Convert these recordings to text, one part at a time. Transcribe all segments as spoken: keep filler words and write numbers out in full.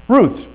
Ruth.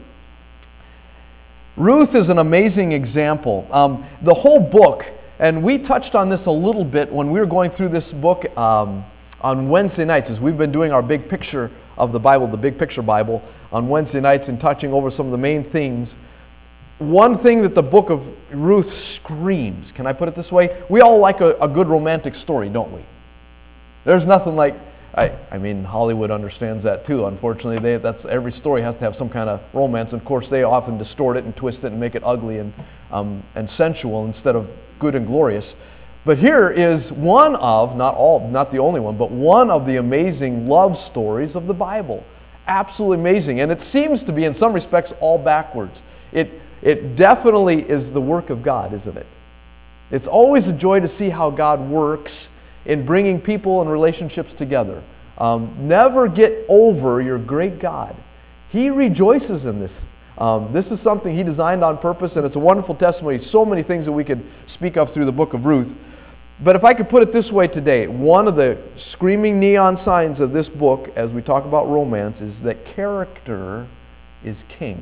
Ruth is an amazing example. Um, the whole book, and we touched on this a little bit when we were going through this book um, on Wednesday nights, as we've been doing our big picture of the Bible, the Big Picture Bible, on Wednesday nights and touching over some of the main themes. One thing that the book of Ruth screams, can I put it this way? We all like a, a good romantic story, don't we? There's nothing like, I, I mean, Hollywood understands that too. Unfortunately, they, that's every story has to have some kind of romance. And of course, they often distort it and twist it and make it ugly and, um, and sensual instead of good and glorious. But here is one of, not all, not the only one, but one of the amazing love stories of the Bible. Absolutely amazing. And it seems to be, in some respects, all backwards. It, it definitely is the work of God, isn't it? It's always a joy to see how God works in bringing people and relationships together. Um, never get over your great God. He rejoices in this. Um, this is something He designed on purpose, and it's a wonderful testimony. So many things that we could speak of through the book of Ruth. But if I could put it this way today, one of the screaming neon signs of this book, as we talk about romance, is that character is king.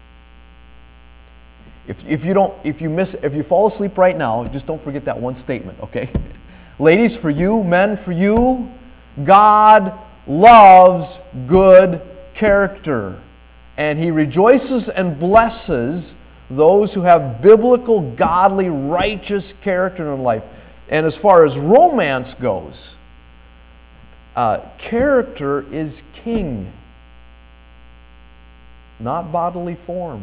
If, if you don't, if you miss, if you fall asleep right now, just don't forget that one statement, okay? Ladies, for you, men, for you, God loves good character. And He rejoices and blesses those who have biblical, godly, righteous character in life. And as far as romance goes, uh, character is king, not bodily form,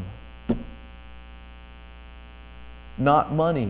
not money.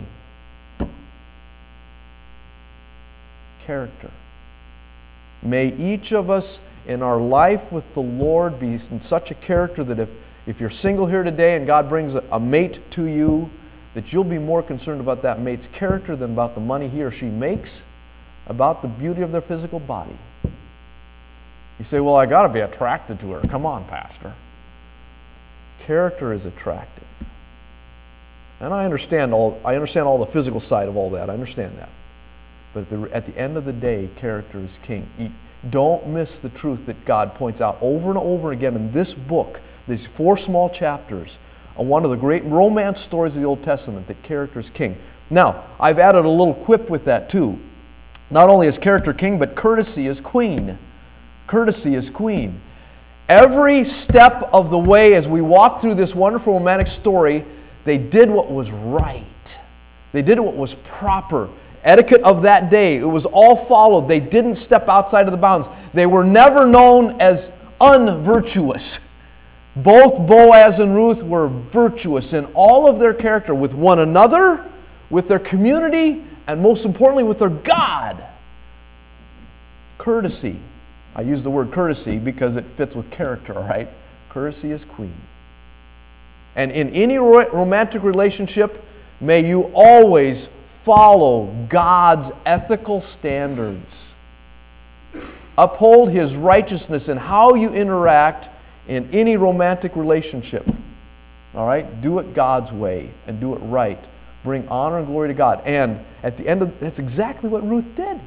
Character. May each of us in our life with the Lord be in such a character that if, if you're single here today and God brings a, a mate to you, that you'll be more concerned about that mate's character than about the money he or she makes, about the beauty of their physical body. You say, well, I got to be attracted to her. Come on, Pastor. Character is attractive. And I understand all, I understand all the physical side of all that. I understand that. But at the, at the end of the day, character is king. Don't miss the truth that God points out over and over again in this book, these four small chapters, on one of the great romance stories of the Old Testament, that character is king. Now, I've added a little quip with that too. Not only is character king, but courtesy is queen. Courtesy is queen. Every step of the way as we walk through this wonderful romantic story, they did what was right. They did what was proper. Etiquette of that day, it was all followed. They didn't step outside of the bounds. They were never known as unvirtuous. Both Boaz and Ruth were virtuous in all of their character, with one another, with their community, and most importantly with their God. Courtesy. I use the word courtesy because it fits with character, all right? Courtesy is queen. And in any romantic relationship, may you always follow God's ethical standards. Uphold His righteousness in how you interact in any romantic relationship. All right? Do it God's way and do it right. Bring honor and glory to God. And at the end of, that's exactly what Ruth did.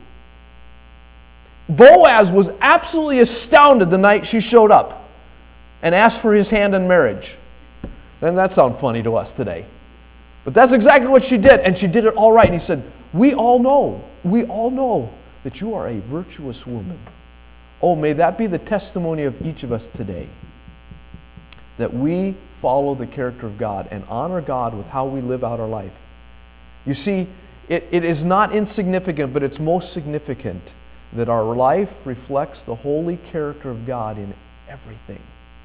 Boaz was absolutely astounded the night she showed up and asked for his hand in marriage. Doesn't that sound funny to us today? But that's exactly what she did, and she did it all right. And he said, we all know, we all know that you are a virtuous woman. Oh, may that be the testimony of each of us today, that we follow the character of God and honor God with how we live out our life. You see, it, it is not insignificant, but it's most significant that our life reflects the holy character of God in everything.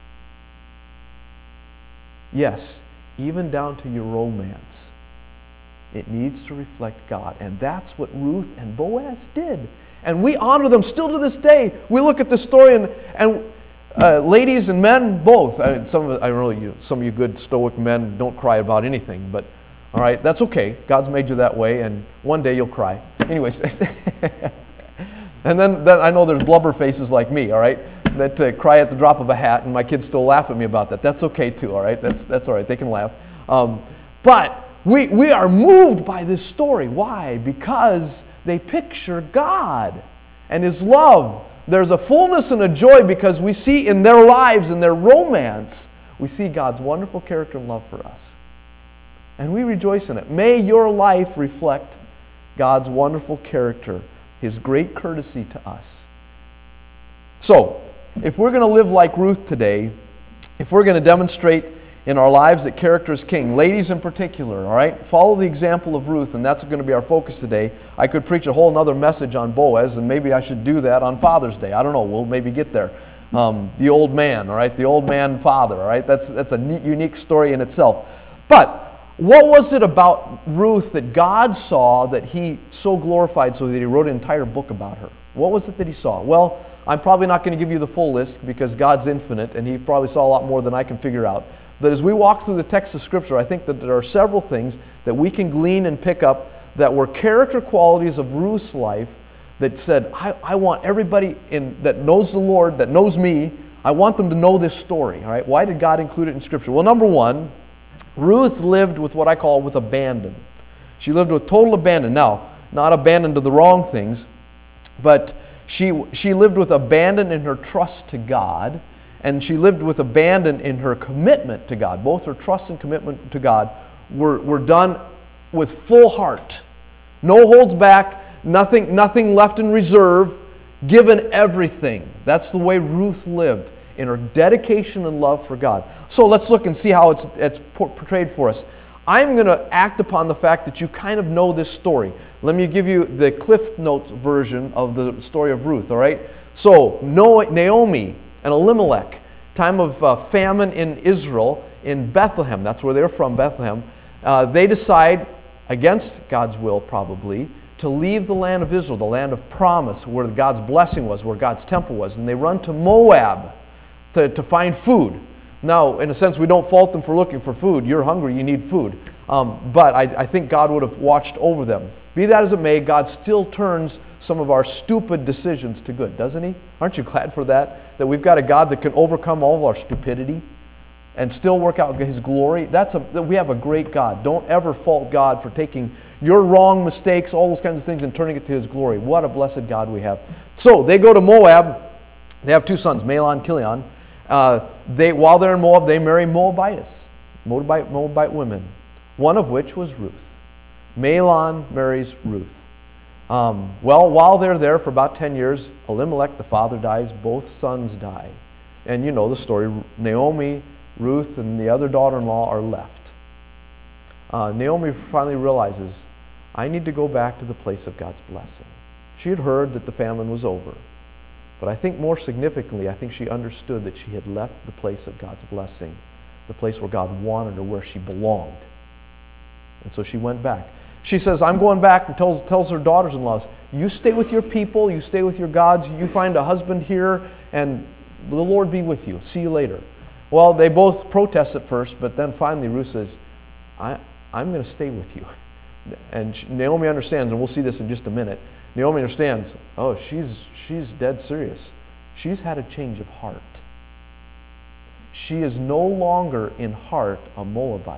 Yes, even down to your romance. It needs to reflect God. And that's what Ruth and Boaz did. And we honor them still to this day. We look at the story, and, and uh, ladies and men, both. I mean, some of I really, you, some of you good stoic men don't cry about anything, but all right, that's okay. God's made you that way, and one day you'll cry. Anyways, and then, then I know there's blubber faces like me, all right, that uh, cry at the drop of a hat, and my kids still laugh at me about that. That's okay too, all right? That's that's all right. They can laugh. Um, but we we are moved by this story. Why? Because they picture God and His love. There's a fullness and a joy because we see in their lives, in their romance, we see God's wonderful character and love for us. And we rejoice in it. May your life reflect God's wonderful character, His great courtesy to us. So, if we're going to live like Ruth today, if we're going to demonstrate in our lives that character is king, ladies in particular, all right, follow the example of Ruth, and that's going to be our focus today. I could preach a whole nother message on Boaz, and maybe I should do that on Father's Day. I don't know. We'll maybe get there. Um, the old man, all right, the old man father, all right. That's that's a neat, unique story in itself. But what was it about Ruth that God saw that He so glorified so that He wrote an entire book about her? What was it that He saw? Well, I'm probably not going to give you the full list because God's infinite and He probably saw a lot more than I can figure out. But as we walk through the text of Scripture, I think that there are several things that we can glean and pick up that were character qualities of Ruth's life that said, I, I want everybody in, that knows the Lord, that knows me, I want them to know this story. All right? Why did God include it in Scripture? Well, number one, Ruth lived with what I call with abandon. She lived with total abandon. Now, not abandon to the wrong things, but she, she lived with abandon in her trust to God, and she lived with abandon in her commitment to God. Both her trust and commitment to God were, were done with full heart. No holds back, nothing, nothing left in reserve, given everything. That's the way Ruth lived, in her dedication and love for God. So let's look and see how it's, it's portrayed for us. I'm going to act upon the fact that you kind of know this story. Let me give you the Cliff Notes version of the story of Ruth, all right? So Naomi and Elimelech, time of uh, famine in Israel, in Bethlehem, that's where they're from, Bethlehem, uh, they decide, against God's will probably, to leave the land of Israel, the land of promise, where God's blessing was, where God's temple was, and they run to Moab to, to find food. Now, in a sense, we don't fault them for looking for food. You're hungry, you need food. Um, but I, I think God would have watched over them. Be that as it may, God still turns some of our stupid decisions to good, doesn't He? Aren't you glad for that? That we've got a God that can overcome all of our stupidity and still work out His glory. That's a, we have a great God. Don't ever fault God for taking your wrong mistakes, all those kinds of things, and turning it to His glory. What a blessed God we have. So they go to Moab. They have two sons, Mahlon and Chilion. Uh, they, while they're in Moab, they marry Moabitess, Moabite, Moabite women, one of which was Ruth. Mahlon marries Ruth. Um, well, while they're there for about ten years, Elimelech, the father, dies. Both sons die. And you know the story. Naomi, Ruth, and the other daughter-in-law are left. Uh, Naomi finally realizes, I need to go back to the place of God's blessing. She had heard that the famine was over. But I think more significantly, I think she understood that she had left the place of God's blessing, the place where God wanted her, where she belonged. And so she went back. She says, I'm going back, and tells, tells her daughters-in-law, you stay with your people, you stay with your gods, you find a husband here, and the Lord be with you. See you later. Well, they both protest at first, but then finally Ruth says, I, I'm going to stay with you. And she, Naomi understands, and we'll see this in just a minute. Naomi understands, oh, she's, she's dead serious. She's had a change of heart. She is no longer in heart a Moabite.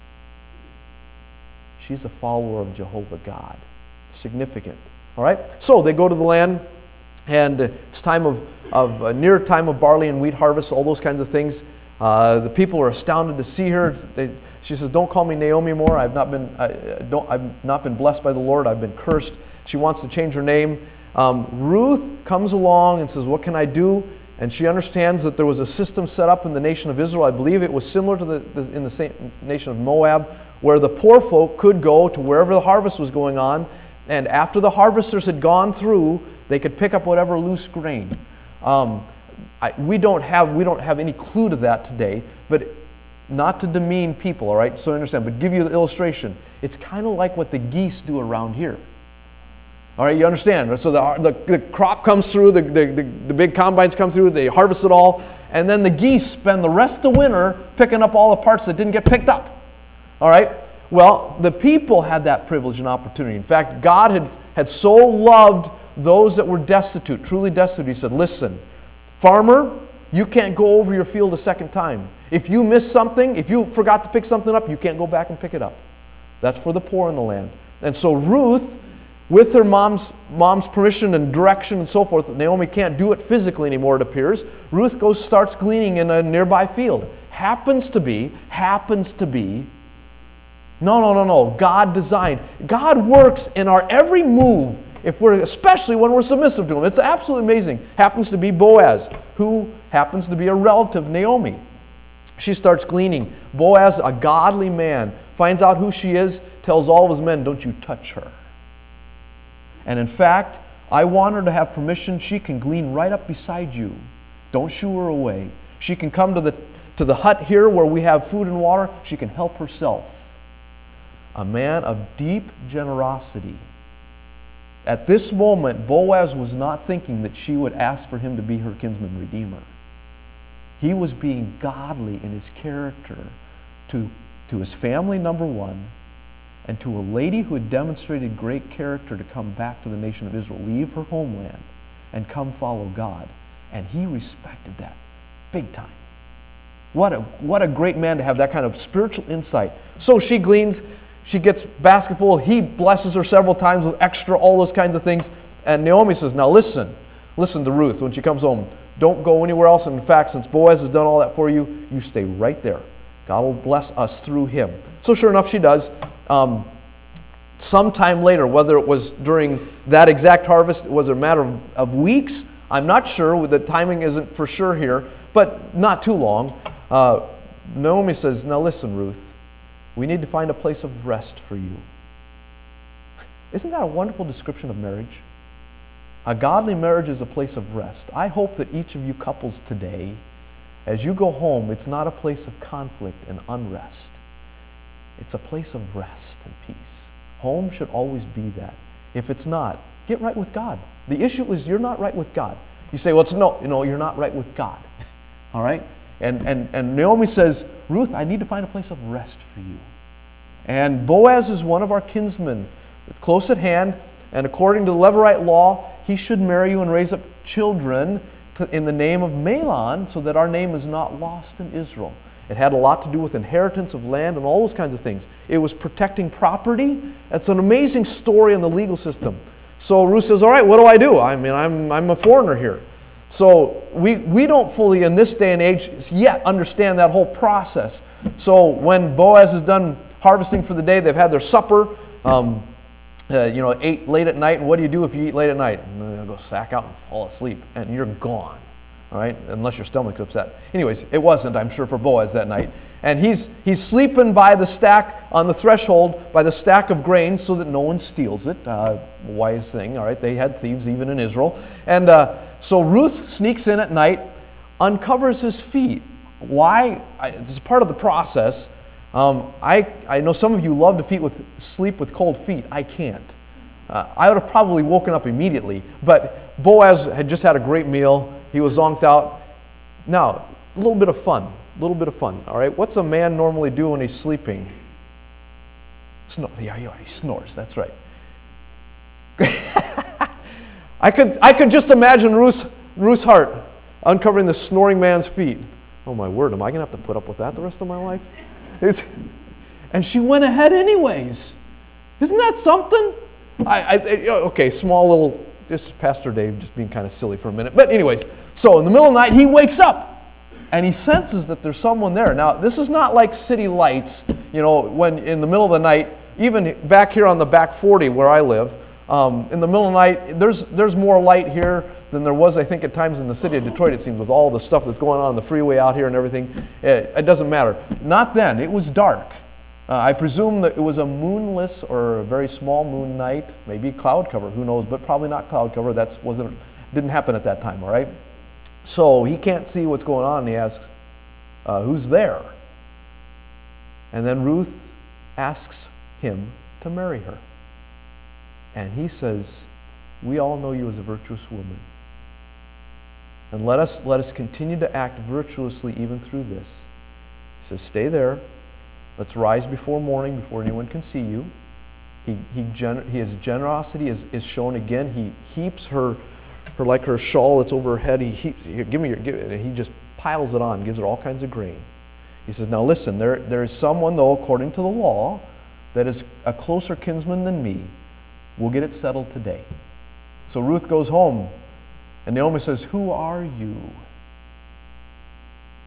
She's a follower of Jehovah God. Significant. All right? So they go to the land, and it's time of, of uh, near time of barley and wheat harvest, all those kinds of things. Uh, the people are astounded to see her. They, she says, don't call me Naomi more. I've not been, I, don't, I've not been blessed by the Lord. I've been cursed. She wants to change her name. Um, Ruth comes along and says, what can I do? And she understands that there was a system set up in the nation of Israel. I believe it was similar to the, the in the same nation of Moab, where the poor folk could go to wherever the harvest was going on, and after the harvesters had gone through, they could pick up whatever loose grain. Um, I, we don't have we don't have any clue to that today, but not to demean people, all right? So understand, but give you the illustration. It's kind of like what the geese do around here. All right, you understand? So the, the, the crop comes through, the, the, the, the big combines come through, they harvest it all, and then the geese spend the rest of the winter picking up all the parts that didn't get picked up. All right? Well, the people had that privilege and opportunity. In fact, God had, had so loved those that were destitute, truly destitute. He said, listen, farmer, you can't go over your field a second time. If you miss something, if you forgot to pick something up, you can't go back and pick it up. That's for the poor in the land. And so Ruth, with her mom's, mom's permission and direction and so forth, Naomi can't do it physically anymore, it appears. Ruth goes, starts gleaning in a nearby field. happens to be, happens to be, no, no, no, no, God designed. God works in our every move, if we're, especially when we're submissive to Him. It's absolutely amazing. Happens to be Boaz, who happens to be a relative, Naomi. She starts gleaning. Boaz, a godly man, finds out who she is, tells all of his men, don't you touch her. And in fact, I want her to have permission. She can glean right up beside you. Don't shoo her away. She can come to the, to the hut here where we have food and water. She can help herself. A man of deep generosity. At this moment, Boaz was not thinking that she would ask for him to be her kinsman redeemer. He was being godly in his character to, to his family, number one, and to a lady who had demonstrated great character to come back to the nation of Israel, leave her homeland, and come follow God. And he respected that big time. What a, what a great man to have that kind of spiritual insight. So she gleans, she gets basketful, he blesses her several times with extra, all those kinds of things. And Naomi says, now listen, listen to Ruth when she comes home. Don't go anywhere else. And in fact, since Boaz has done all that for you, you stay right there. God will bless us through him. So sure enough, she does. Um, sometime later, whether it was during that exact harvest, was it a matter of, of weeks? I'm not sure. The timing isn't for sure here, but not too long. Uh, Naomi says, now listen, Ruth, we need to find a place of rest for you. Isn't that a wonderful description of marriage? A godly marriage is a place of rest. I hope that each of you couples today, as you go home, it's not a place of conflict and unrest. It's a place of rest and peace. Home should always be that. If it's not, get right with God. The issue is you're not right with God. You say, well, it's no, you know, you're not right with God. All right? And, and, and Naomi says, Ruth, I need to find a place of rest for you. And Boaz is one of our kinsmen, close at hand, and according to the Levirate law, he should marry you and raise up children to, in the name of Mahlon, so that our name is not lost in Israel. It had a lot to do with inheritance of land and all those kinds of things. It was protecting property. It's an amazing story in the legal system. So Ruth says, all right, what do I do? I mean, I'm, I'm a foreigner here. So we, we don't fully, in this day and age, yet understand that whole process. So when Boaz is done harvesting for the day, they've had their supper, um, uh, you know, ate late at night. And what do you do if you eat late at night? And then go sack out and fall asleep, and you're gone. All right, unless your stomach's upset. Anyways, it wasn't, I'm sure, for Boaz that night. And he's he's sleeping by the stack on the threshold, by the stack of grain, so that no one steals it. Uh, wise thing, all right? They had thieves even in Israel. And uh, so Ruth sneaks in at night, uncovers his feet. Why? I, it's part of the process. Um, I I know some of you love to feet with, sleep with cold feet. I can't. Uh, I would have probably woken up immediately. But Boaz had just had a great meal. He was zonked out. Now, a little bit of fun. A little bit of fun, all right? What's a man normally do when he's sleeping? Snore. Yeah, yeah, he snores. That's right. I could I could just imagine Ruth's, Ruth's heart uncovering the snoring man's feet. Oh, my word, am I going to have to put up with that the rest of my life? It's, and she went ahead anyways. Isn't that something? I, I Okay, small little... This is Pastor Dave just being kind of silly for a minute. But anyways, so in the middle of the night, he wakes up and he senses that there's someone there. Now, this is not like city lights, you know, when in the middle of the night, even back here on the back forty where I live, um, in the middle of the night, there's there's more light here than there was, I think, at times in the city of Detroit, it seems, with all the stuff that's going on on the freeway out here and everything. It, it doesn't matter. Not then. It was dark. Uh, I presume that it was a moonless or a very small moon night, maybe cloud cover, who knows, but probably not cloud cover. That wasn't, didn't happen at that time, all right? So he can't see what's going on, and he asks, uh, who's there? And then Ruth asks him to marry her. And he says, we all know you as a virtuous woman. And let us, let us continue to act virtuously even through this. He says, stay there. Let's rise before morning, before anyone can see you. He, he, gener- his generosity is, is shown again. He heaps her, her like her shawl that's over her head. He heaps, here, give me your, give it. And he just piles it on, gives her all kinds of grain. He says, now listen, there, there is someone, though, according to the law, that is a closer kinsman than me. We'll get it settled today. So Ruth goes home, and Naomi says, who are you?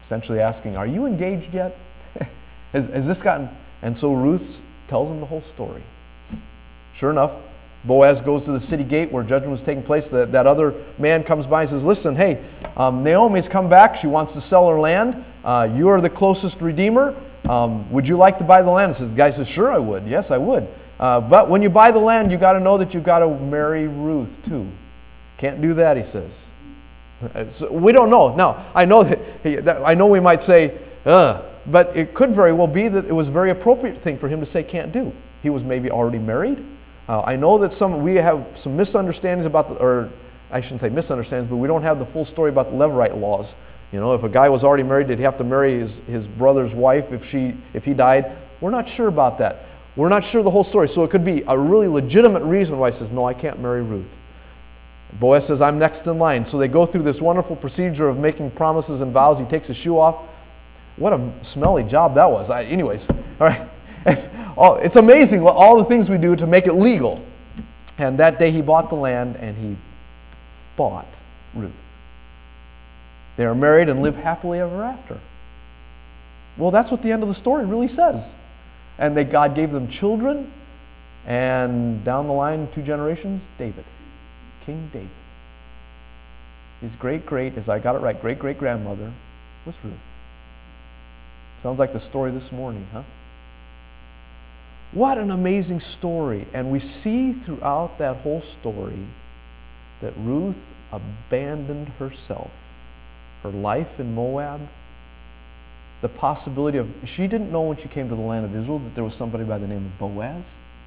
essentially asking, are you engaged yet? has, has this gotten... And so Ruth tells him the whole story. Sure enough, Boaz goes to the city gate where judgment was taking place. That, that other man comes by and says, listen, hey, um, Naomi's come back. She wants to sell her land. Uh, you are the closest redeemer. Um, would you like to buy the land? And says, the guy says, sure I would. Yes, I would. Uh, but when you buy the land, you got to know that you've got to marry Ruth too. Can't do that, he says. So we don't know. Now, I know that, he, that I know we might say, Ugh, but it could very well be that it was a very appropriate thing for him to say can't do. He was maybe already married. Uh, I know that some we have some misunderstandings about the, or I shouldn't say misunderstandings, but we don't have the full story about the Levirate laws. You know, if a guy was already married, did he have to marry his, his brother's wife if she if he died? We're not sure about that. We're not sure the whole story. So it could be a really legitimate reason why he says, no, I can't marry Ruth. Boaz says, I'm next in line. So they go through this wonderful procedure of making promises and vows. He takes his shoe off. What a smelly job that was. I, anyways, all right. All, it's amazing what, all the things we do to make it legal. And that day he bought the land and he bought Ruth. They are married and live happily ever after. Well, that's what the end of the story really says. And they, God gave them children, and down the line, two generations, David, King David. His great-great, as I got it right, great-great-grandmother was Ruth. Sounds like the story this morning, huh? What an amazing story. And we see throughout that whole story that Ruth abandoned herself, her life in Moab, the possibility of, she didn't know when she came to the land of Israel that there was somebody by the name of Boaz.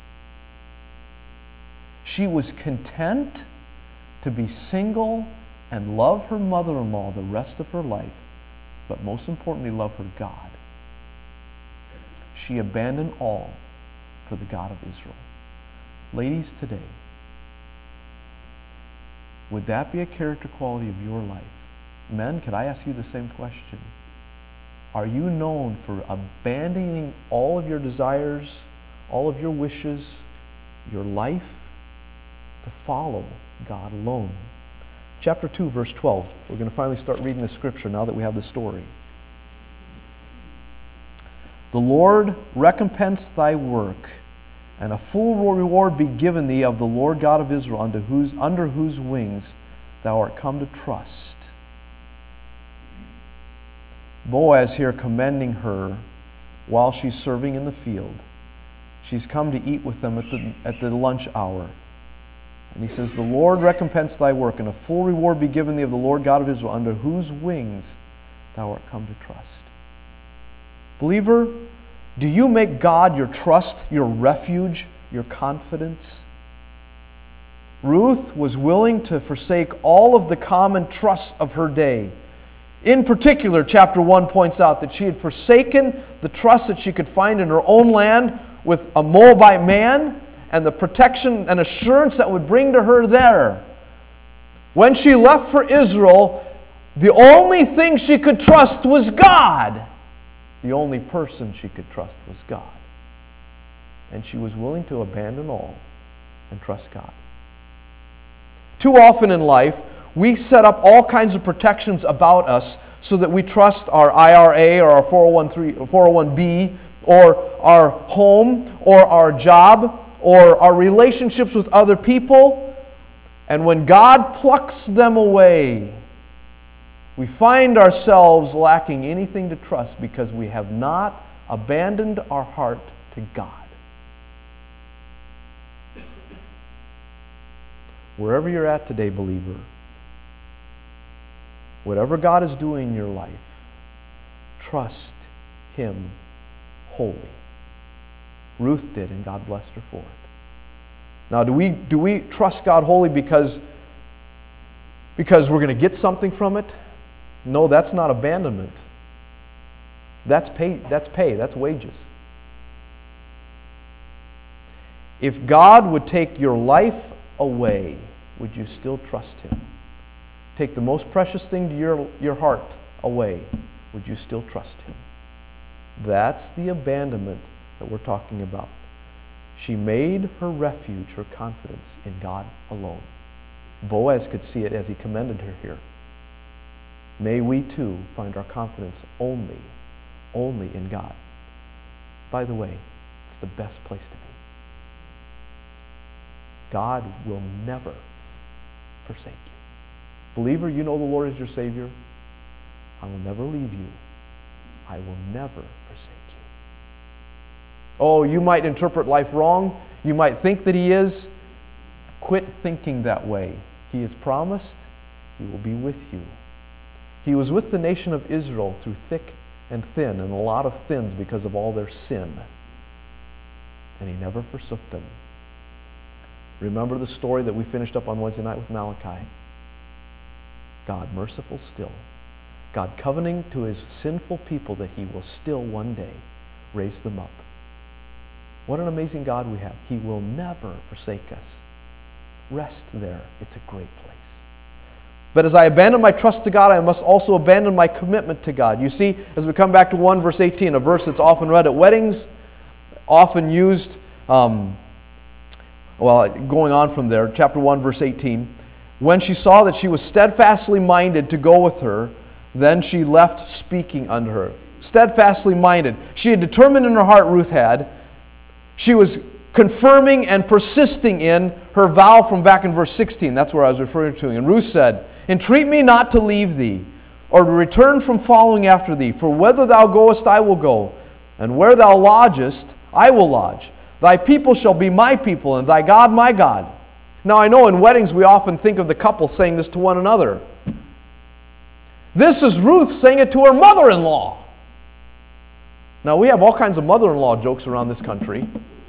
She was content to be single and love her mother-in-law the rest of her life, but most importantly, love her God. She abandoned all for the God of Israel. Ladies, today, would that be a character quality of your life? Men, could I ask you the same question? Are you known for abandoning all of your desires, all of your wishes, your life, to follow God alone? Chapter two, verse twelve. We're going to finally start reading the scripture now that we have the story. The Lord recompense thy work, and a full reward be given thee of the Lord God of Israel, under whose, under whose wings thou art come to trust. Boaz here commending her while she's serving in the field. She's come to eat with them at the, at the lunch hour. And he says, the Lord recompense thy work, and a full reward be given thee of the Lord God of Israel, under whose wings thou art come to trust. Believer, do you make God your trust, your refuge, your confidence? Ruth was willing to forsake all of the common trusts of her day. In particular, chapter one points out that she had forsaken the trust that she could find in her own land with a Moabite man and the protection and assurance that would bring to her there. When she left for Israel, the only thing she could trust was God. The only person she could trust was God. And she was willing to abandon all and trust God. Too often in life, we set up all kinds of protections about us so that we trust our I R A or our four oh one B or our home or our job or our relationships with other people. And when God plucks them away, we find ourselves lacking anything to trust because we have not abandoned our heart to God. Wherever you're at today, believer, whatever God is doing in your life, trust Him wholly. Ruth did, and God blessed her for it. Now, do we do we trust God wholly because, because we're going to get something from it? No, that's not abandonment. That's pay, that's pay, that's wages. If God would take your life away, would you still trust Him? Take the most precious thing to your, your heart away, would you still trust Him? That's the abandonment that we're talking about. She made her refuge, her confidence in God alone. Boaz could see it as he commended her here. may we too find our confidence only, only in God. By the way, it's the best place to be. God will never forsake you. Believer, you know the Lord is your Savior. I will never leave you. I will never forsake you. Oh, you might interpret life wrong. You might think that He is. Quit thinking that way. He has promised He will be with you. He was with the nation of Israel through thick and thin, and a lot of thins because of all their sin. And He never forsook them. Remember the story that we finished up on Wednesday night with Malachi. God merciful still. God covenanting to His sinful people that He will still one day raise them up. What an amazing God we have. He will never forsake us. Rest there. It's a great place. But as I abandon my trust to God, I must also abandon my commitment to God. You see, as we come back to one verse eighteen, a verse that's often read at weddings, often used, um, well, going on from there, chapter one, verse eighteen, when she saw that she was steadfastly minded to go with her, then she left speaking unto her. Steadfastly minded. She had determined in her heart, Ruth had. She was confirming and persisting in her vow from back in verse sixteen. That's where I was referring to. And Ruth said, entreat me not to leave thee, or to return from following after thee. For whither thou goest, I will go, and where thou lodgest, I will lodge. Thy people shall be my people, and thy God my God. Now I know in weddings we often think of the couple saying this to one another. This is Ruth saying it to her mother-in-law. Now we have all kinds of mother-in-law jokes around this country.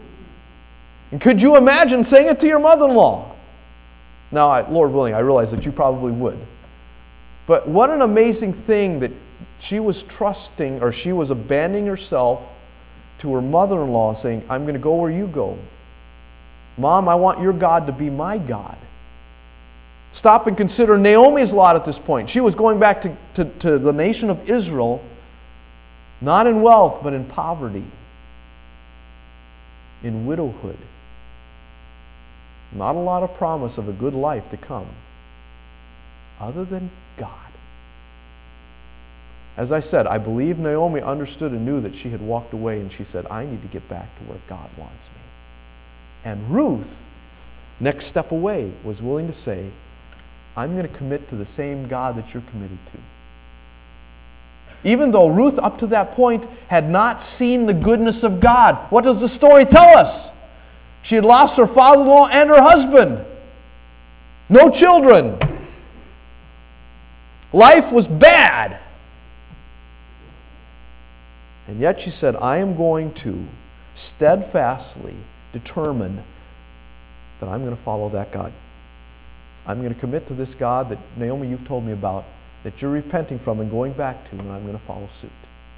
And could you imagine saying it to your mother-in-law? Now, I, Lord willing, I realize that you probably would. But what an amazing thing that she was trusting, or she was abandoning herself to her mother-in-law, saying, I'm going to go where you go. Mom, I want your God to be my God. Stop and consider Naomi's lot at this point. She was going back to, to, to the nation of Israel, not in wealth, but in poverty, in widowhood. Not a lot of promise of a good life to come, other than God. As I said, I believe Naomi understood and knew that she had walked away, and she said, I need to get back to where God wants me. And Ruth, next step away, was willing to say, I'm going to commit to the same God that you're committed to. Even though Ruth, up to that point, had not seen the goodness of God. What does the story tell us? She had lost her father-in-law and her husband. No children. Life was bad. And yet she said, I am going to steadfastly determine that I'm going to follow that God. I'm going to commit to this God that, Naomi, you've told me about, that you're repenting from and going back to, and I'm going to follow suit.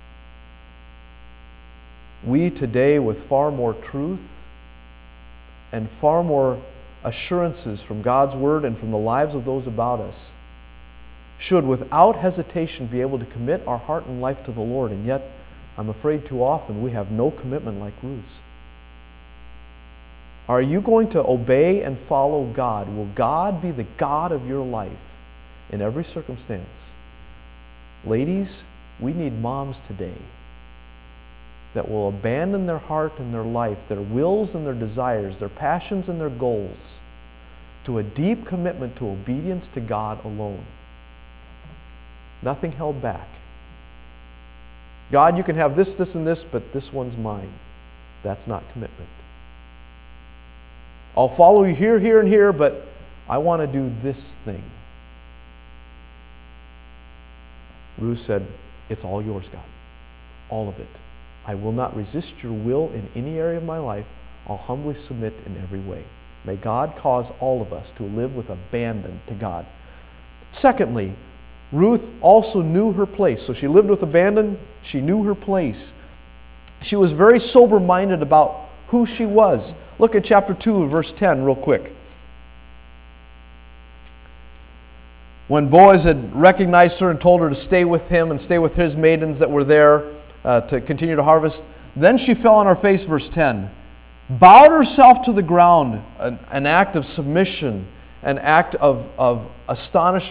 We today, with far more truth and far more assurances from God's Word and from the lives of those about us, should without hesitation be able to commit our heart and life to the Lord, and yet I'm afraid too often we have no commitment like Ruth's. Are you going to obey and follow God? Will God be the God of your life in every circumstance? Ladies, we need moms today that will abandon their heart and their life, their wills and their desires, their passions and their goals, to a deep commitment to obedience to God alone. Nothing held back. God, you can have this, this, and this, but this one's mine. That's not commitment. I'll follow you here, here, and here, but I want to do this thing. Ruth said, it's all yours, God. All of it. I will not resist your will in any area of my life. I'll humbly submit in every way. May God cause all of us to live with abandon to God. Secondly, Ruth also knew her place. So she lived with abandon. She knew her place. She was very sober-minded about who she was. Look at chapter two, verse ten, real quick. When Boaz had recognized her and told her to stay with him and stay with his maidens that were there uh, to continue to harvest, then she fell on her face, verse ten, bowed herself to the ground, an, an act of submission, an act of, of astonishment,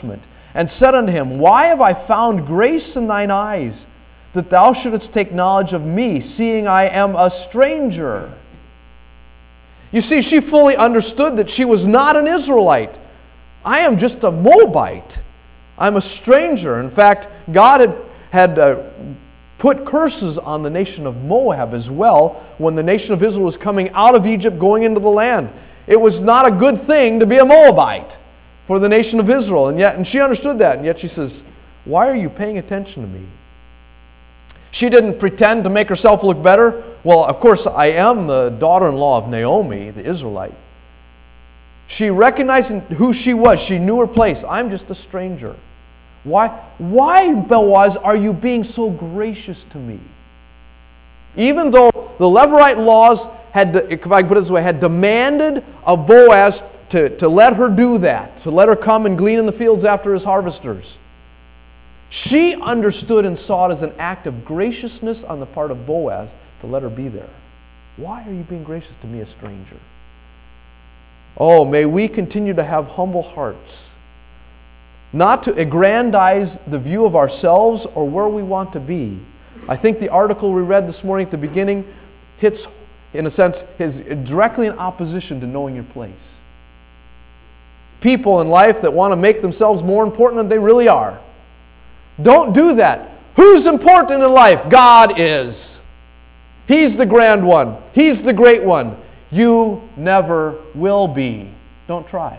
and said unto him, Why have I found grace in thine eyes, that thou shouldest take knowledge of me, seeing I am a stranger? You see, she fully understood that she was not an Israelite. I am just a Moabite. I'm a stranger. In fact, God had, had uh, put curses on the nation of Moab as well when the nation of Israel was coming out of Egypt, going into the land. It was not a good thing to be a Moabite for the nation of Israel. And yet, and she understood that, and yet she says, Why are you paying attention to me? She didn't pretend to make herself look better. Well, of course, I am the daughter-in-law of Naomi, the Israelite. She recognized who she was. She knew her place. I'm just a stranger. Why, why, Boaz, are you being so gracious to me? Even though the Levirate laws had, if I can put it this way, had demanded of Boaz to, to let her do that, to let her come and glean in the fields after his harvesters. She understood and saw it as an act of graciousness on the part of Boaz to let her be there. Why are you being gracious to me, a stranger? Oh, may we continue to have humble hearts, not to aggrandize the view of ourselves or where we want to be. I think the article we read this morning at the beginning hits, in a sense, is directly in opposition to knowing your place. People in life that want to make themselves more important than they really are. Don't do that. Who's important in life? God is. He's the grand one. He's the great one. You never will be. Don't try.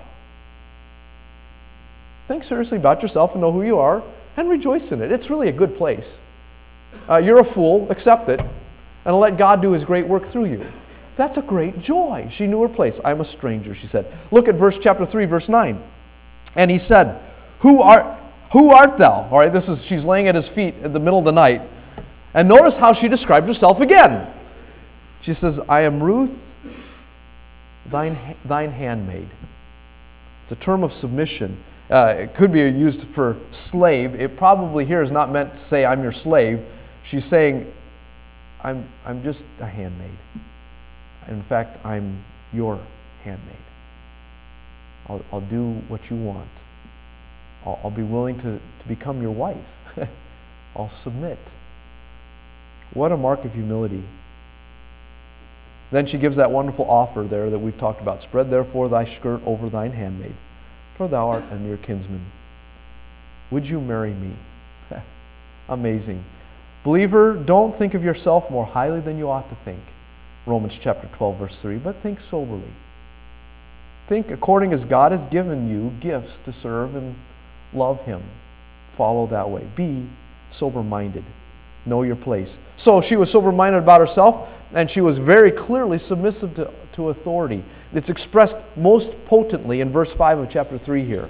Think seriously about yourself and know who you are and rejoice in it. It's really a good place. Uh, you're a fool. Accept it and let God do His great work through you. That's a great joy. She knew her place. I'm a stranger, she said. Look at verse chapter three, verse nine. And he said, Who art, who art thou? All right, this is, she's laying at his feet in the middle of the night. And notice how she described herself again. She says, I am Ruth, thine, thine handmaid. It's a term of submission. Uh, it could be used for slave. It probably here is not meant to say, I'm your slave. She's saying, I'm, I'm just a handmaid. In fact, I'm your handmaid. I'll, I'll do what you want. I'll, I'll be willing to, to become your wife. I'll submit. What a mark of humility. Then she gives that wonderful offer there that we've talked about. Spread therefore thy skirt over thine handmaid, for thou art a near kinsman. Would you marry me? Amazing. Believer, don't think of yourself more highly than you ought to think. Romans chapter twelve, verse three, but think soberly. Think according as God has given you gifts to serve and love Him. Follow that way. Be sober-minded. Know your place. So she was sober-minded about herself, and she was very clearly submissive to, to authority. It's expressed most potently in verse five of chapter three here.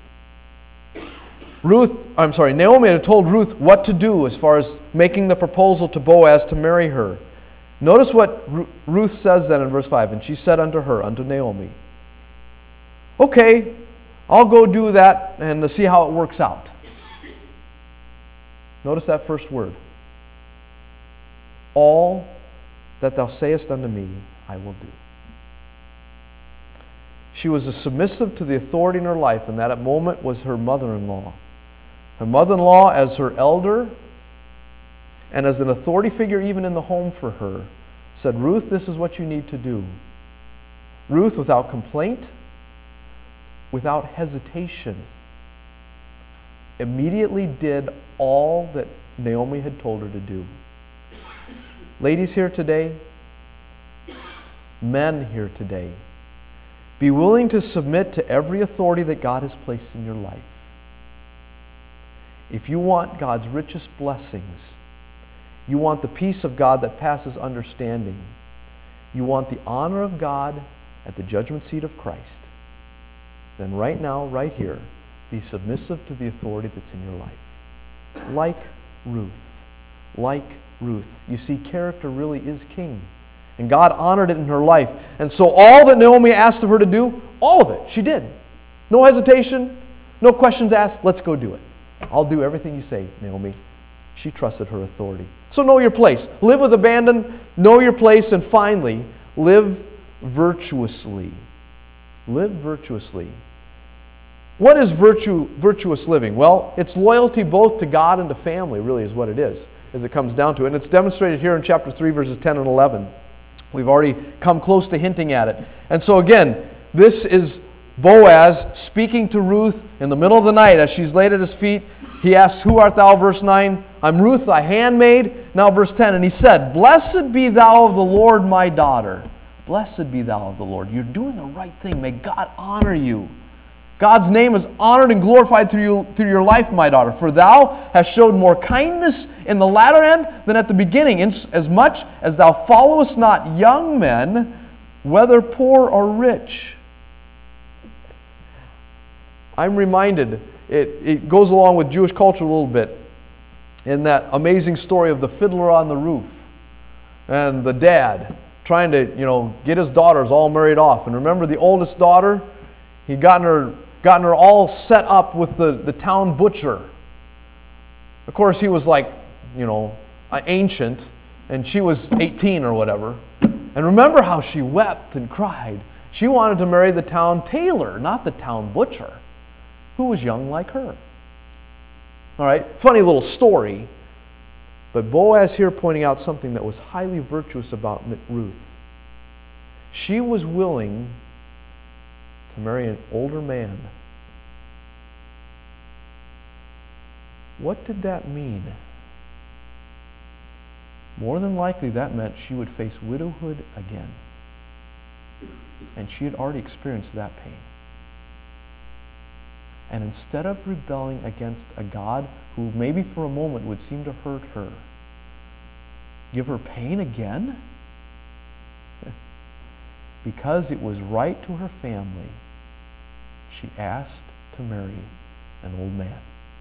Ruth, I'm sorry, Naomi had told Ruth what to do as far as making the proposal to Boaz to marry her. Notice what Ruth says then in verse five. And she said unto her, unto Naomi, okay, I'll go do that and see how it works out. Notice that first word. All that thou sayest unto me, I will do. She was submissive to the authority in her life, and that at moment was her mother-in-law. Her mother-in-law as her elder, and as an authority figure even in the home for her, said, Ruth, this is what you need to do. Ruth, without complaint, without hesitation, immediately did all that Naomi had told her to do. Ladies here today, men here today, be willing to submit to every authority that God has placed in your life. If you want God's richest blessings, you want the peace of God that passes understanding, you want the honor of God at the judgment seat of Christ, then right now, right here, be submissive to the authority that's in your life. Like Ruth. Like Ruth. You see, character really is king. And God honored it in her life. And so all that Naomi asked of her to do, all of it, she did. No hesitation, no questions asked, let's go do it. I'll do everything you say, Naomi. She trusted her authority. So know your place. Live with abandon, know your place, and finally, live virtuously. Live virtuously. What is virtue, virtuous living? Well, it's loyalty both to God and to family, really, is what it is, as it comes down to it. And it's demonstrated here in chapter three, verses ten and eleven. We've already come close to hinting at it. And so again, this is Boaz speaking to Ruth in the middle of the night as she's laid at his feet. He asks, "Who art thou?" Verse nine. "I'm Ruth, thy handmaid." Now verse ten. "And he said, Blessed be thou of the Lord, my daughter." Blessed be thou of the Lord. You're doing the right thing. May God honor you. God's name is honored and glorified through you, through your life, my daughter. For thou hast showed more kindness in the latter end than at the beginning, as much as thou followest not young men, whether poor or rich. I'm reminded, it, it goes along with Jewish culture a little bit, in that amazing story of the fiddler on the roof and the dad trying to, you know, get his daughters all married off. And remember the oldest daughter? He'd gotten her gotten her all set up with the, the town butcher. Of course, he was like, you know, ancient, and she was eighteen or whatever. And remember how she wept and cried. She wanted to marry the town tailor, not the town butcher, who was young like her. All right, funny little story. But Boaz here pointing out something that was highly virtuous about Ruth. She was willing to marry an older man. What did that mean? More than likely that meant she would face widowhood again. And she had already experienced that pain. And instead of rebelling against a God who maybe for a moment would seem to hurt her, give her pain again? Because it was right to her family, she asked to marry an old man.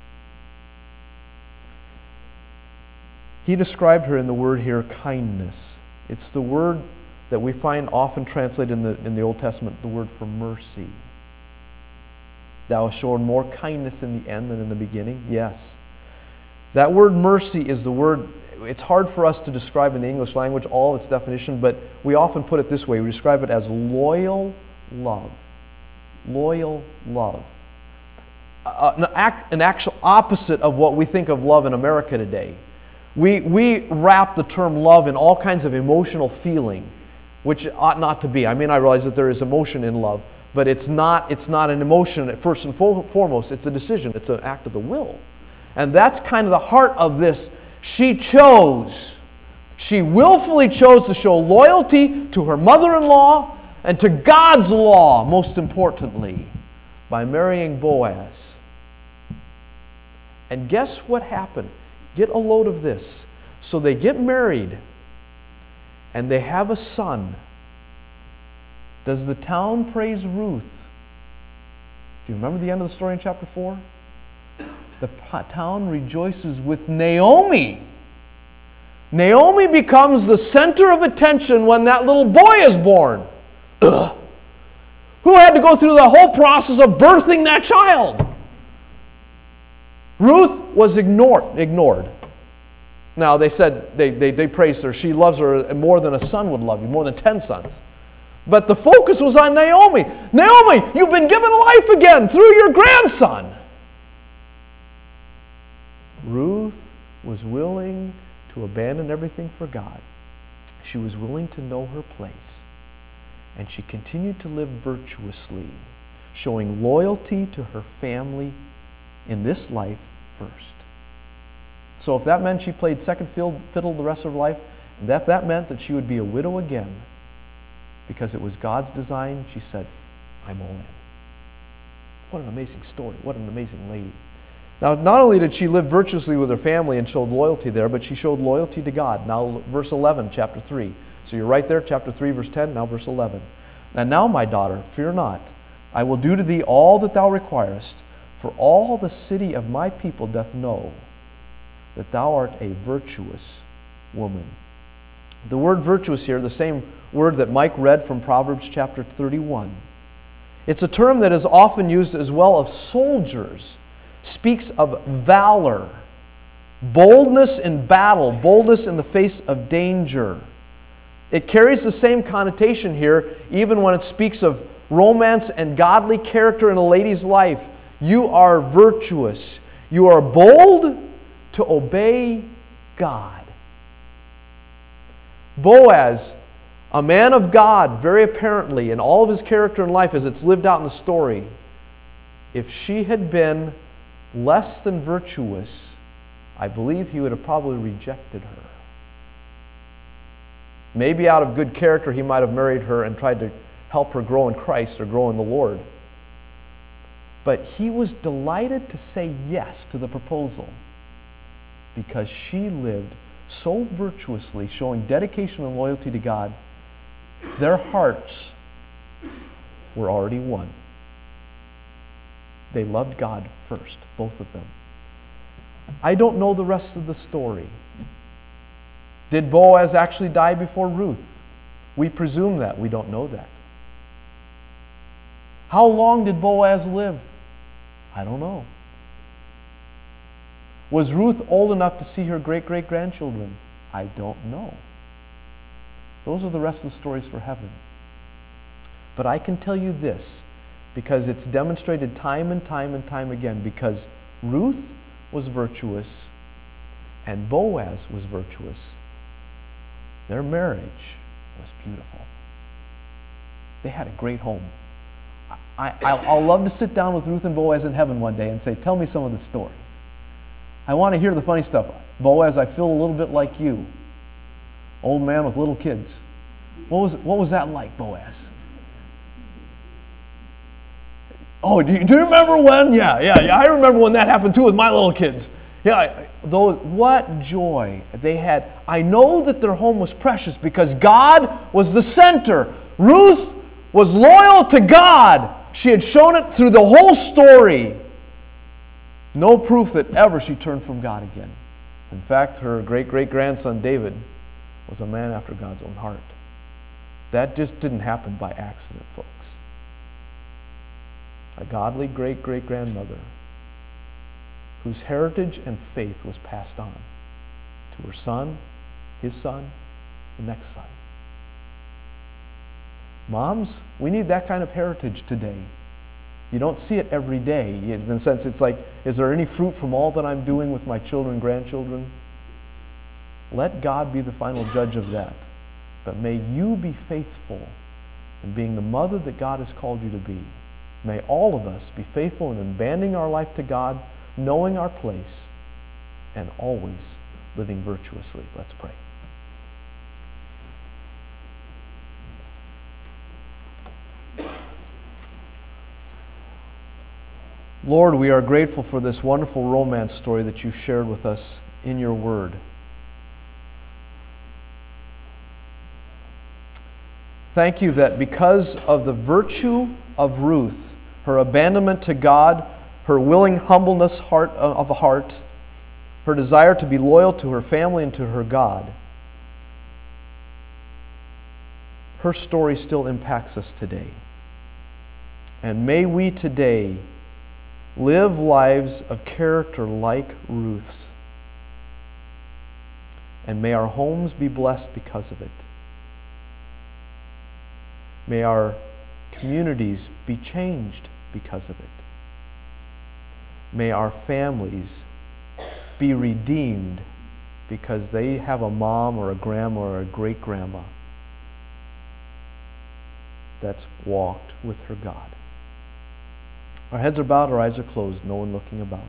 He described her in the word here, kindness. It's the word that we find often translated in the, in the Old Testament, the word for mercy. Thou hast shown more kindness in the end than in the beginning. Yes. That word mercy is the word, it's hard for us to describe in the English language all of its definition, but we often put it this way. We describe it as loyal love. Loyal love. Uh, an, act, an actual opposite of what we think of love in America today. We, we wrap the term love in all kinds of emotional feeling, which ought not to be. I mean, I realize that there is emotion in love, but it's not, it's not an emotion first and foremost. It's a decision. It's an act of the will. And that's kind of the heart of this. She chose. She willfully chose to show loyalty to her mother-in-law and to God's law, most importantly, by marrying Boaz. And guess what happened? Get a load of this. So they get married and they have a son. Does the town praise Ruth? Do you remember the end of the story in chapter four? The town rejoices with Naomi. Naomi becomes the center of attention when that little boy is born. Ugh. Who had to go through the whole process of birthing that child? Ruth was ignored. ignored. Now, they said, they, they, they praised her. She loves her more than a son would love you, more than ten sons. But the focus was on Naomi. Naomi, you've been given life again through your grandson. Ruth was willing to abandon everything for God. She was willing to know her place. And she continued to live virtuously, showing loyalty to her family in this life first. So if that meant she played second fiddle the rest of her life, and if that meant that she would be a widow again, because it was God's design, she said, I'm all in. What an amazing story. What an amazing lady. Now, not only did she live virtuously with her family and showed loyalty there, but she showed loyalty to God. Now, verse eleven, chapter three. So you're right there, chapter three, verse ten, now verse eleven. And now, my daughter, fear not. I will do to thee all that thou requirest, for all the city of my people doth know that thou art a virtuous woman. The word virtuous here, the same word that Mike read from Proverbs chapter thirty-one. It's a term that is often used as well of soldiers. Speaks of valor, boldness in battle, boldness in the face of danger. It carries the same connotation here, even when it speaks of romance and godly character in a lady's life. You are virtuous. You are bold to obey God. Boaz, a man of God, very apparently, in all of his character and life as it's lived out in the story, if she had been less than virtuous, I believe he would have probably rejected her. Maybe out of good character he might have married her and tried to help her grow in Christ or grow in the Lord. But he was delighted to say yes to the proposal because she lived so virtuously, showing dedication and loyalty to God. Their hearts were already one. They loved God first, both of them. I don't know the rest of the story. Did Boaz actually die before Ruth? We presume that. We don't know that. How long did Boaz live? I don't know. Was Ruth old enough to see her great-great-grandchildren? I don't know. Those are the rest of the stories for heaven. But I can tell you this, because it's demonstrated time and time and time again, because Ruth was virtuous and Boaz was virtuous. Their marriage was beautiful. They had a great home. I, I'll, I'll love to sit down with Ruth and Boaz in heaven one day and say, tell me some of the stories. I want to hear the funny stuff. Boaz, I feel a little bit like you. Old man with little kids. What was, what was that like, Boaz? Oh, do you, do you remember when? Yeah, yeah, yeah. I remember when that happened too with my little kids. Yeah, those, what joy they had. I know that their home was precious because God was the center. Ruth was loyal to God. She had shown it through the whole story. No proof that ever she turned from God again. In fact, her great-great-grandson David was a man after God's own heart. That just didn't happen by accident, folks. A godly great-great-grandmother whose heritage and faith was passed on to her son, his son, the next son. Moms, we need that kind of heritage today. You don't see it every day. In the sense, it's like, is there any fruit from all that I'm doing with my children and grandchildren? Let God be the final judge of that. But may you be faithful in being the mother that God has called you to be. May all of us be faithful in abandoning our life to God, knowing our place, and always living virtuously. Let's pray. Lord, we are grateful for this wonderful romance story that you've shared with us in your word. Thank you that because of the virtue of Ruth, her abandonment to God, her willing humbleness heart of heart, her desire to be loyal to her family and to her God, her story still impacts us today. And may we today live lives of character like Ruth's. And may our homes be blessed because of it. May our communities be changed because of it. May our families be redeemed because they have a mom or a grandma or a great-grandma that's walked with her God. Our heads are bowed, our eyes are closed, no one looking about.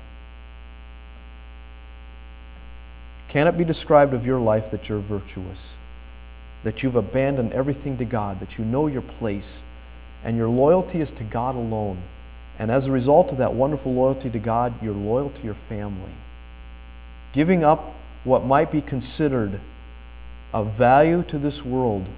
Can it be described of your life that you're virtuous? That you've abandoned everything to God, that you know your place, and your loyalty is to God alone. And as a result of that wonderful loyalty to God, you're loyal to your family. Giving up what might be considered of value to this world.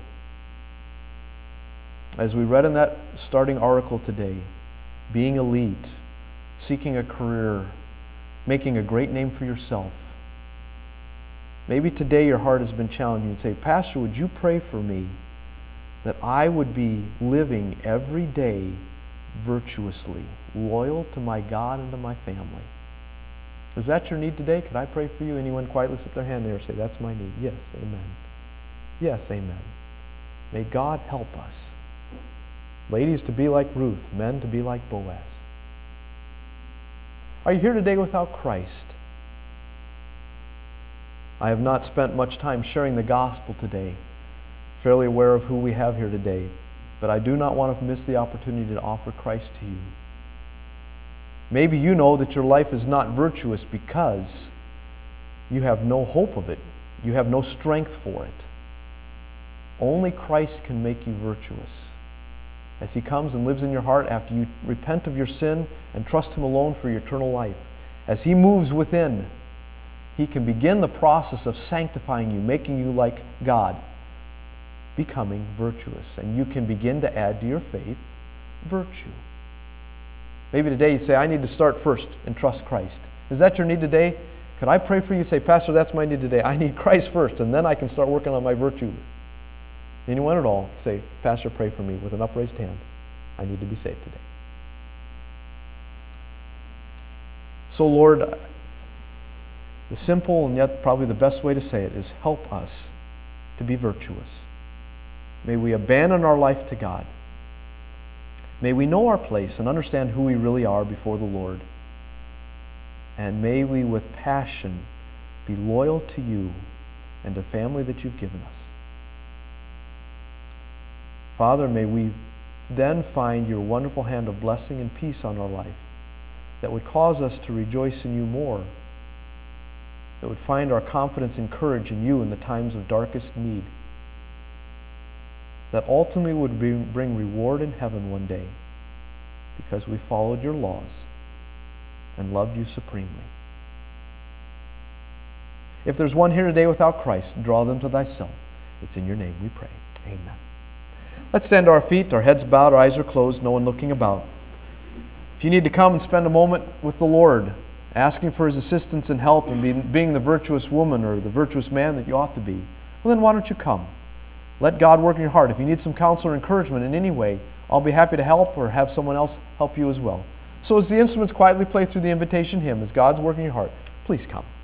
As we read in that starting article today, being elite, seeking a career, making a great name for yourself. Maybe today your heart has been challenged and you say, Pastor, would you pray for me that I would be living every day virtuously, loyal to my God and to my family? Is that your need today? Could I pray for you? Anyone quietly slip their hand there and say, that's my need. Yes, amen. Yes, amen. May God help us. Ladies to be like Ruth, men to be like Boaz. Are you here today without Christ? I have not spent much time sharing the gospel today. Fairly aware of who we have here today. But I do not want to miss the opportunity to offer Christ to you. Maybe you know that your life is not virtuous because you have no hope of it. You have no strength for it. Only Christ can make you virtuous. As He comes and lives in your heart after you repent of your sin and trust Him alone for your eternal life. As He moves within, He can begin the process of sanctifying you, making you like God, becoming virtuous. And you can begin to add to your faith virtue. Maybe today you say, I need to start first and trust Christ. Is that your need today? Could I pray for you? Say, Pastor, that's my need today. I need Christ first, and then I can start working on my virtue. Anyone at all, say, Pastor, pray for me with an upraised hand. I need to be saved today. So, Lord, the simple and yet probably the best way to say it is help us to be virtuous. May we abandon our life to God. May we know our place and understand who we really are before the Lord. And may we with passion be loyal to you and the family that you've given us. Father, may we then find your wonderful hand of blessing and peace on our life that would cause us to rejoice in you more, that would find our confidence and courage in you in the times of darkest need, that ultimately would bring reward in heaven one day because we followed your laws and loved you supremely. If there's one here today without Christ, draw them to thyself. It's in your name we pray. Amen. Let's stand to our feet, our heads bowed, our eyes are closed, no one looking about. If you need to come and spend a moment with the Lord, asking for His assistance and help in being, being the virtuous woman or the virtuous man that you ought to be, well then why don't you come? Let God work in your heart. If you need some counsel or encouragement in any way, I'll be happy to help or have someone else help you as well. So as the instruments quietly play through the invitation hymn, as God's working in your heart, please come.